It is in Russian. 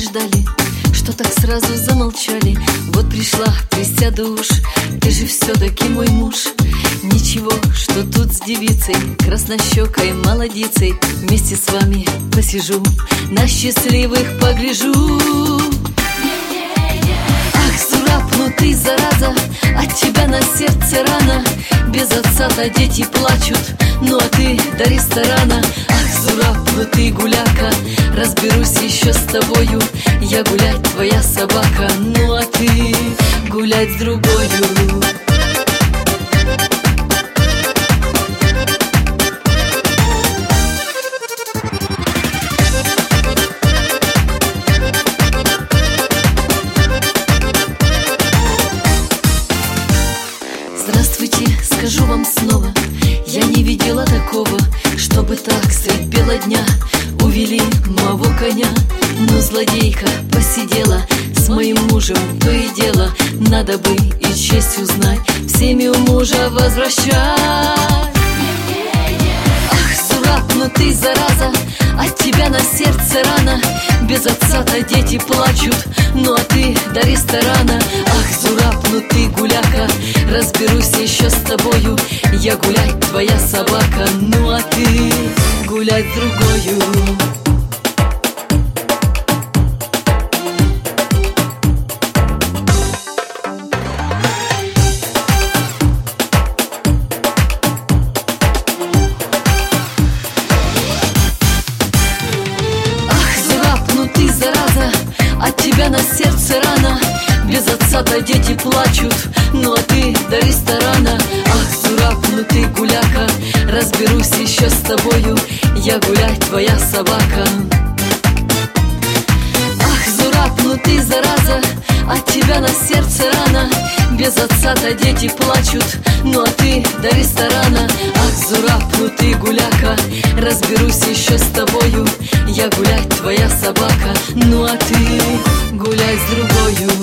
ждали, что так сразу замолчали. Вот пришла, присяду уж, ты же все-таки мой муж. Ничего, что тут с девицей, краснощекой молодицей, вместе с вами посижу, на счастливых погляжу. Ах, Зураб, ну ты зараза, от тебя на сердце рана. Без отца-то дети плачут, ну а ты до ресторана. Ах, Зураб, ну ты гуляка, разберусь еще с тобою. Я гулять, твоя собака, ну а ты гулять с другою. Здравствуйте, скажу вам снова, я не видела такого, чтобы так средь бела дня увели моего коня. Но злодейка посидела с моим мужем, то и дело, надо бы и честь узнать, всеми у мужа возвращать. Ах, Зураб, ну ты зараза, от тебя на сердце рана. Без отца-то дети плачут, ну а ты до ресторана. Ах, Зураб, ну ты гуляка, разберусь еще с тобою. Я гулять, твоя собака, ну а ты гулять с другою. От тебя на сердце рана. Без отца-то дети плачут, ну а ты до ресторана. Ах, Зураб, ну ты гуляка, разберусь еще с тобою. Я гулять, твоя собака. Ах, Зураб, ну ты зараза, от тебя на сердце рана. Без отца-то дети плачут, ну а ты до ресторана. Ах, Зураб, ну ты гуляка, разберусь еще с тобою. Я гулять, твоя собака, ну а ты гулять с другою.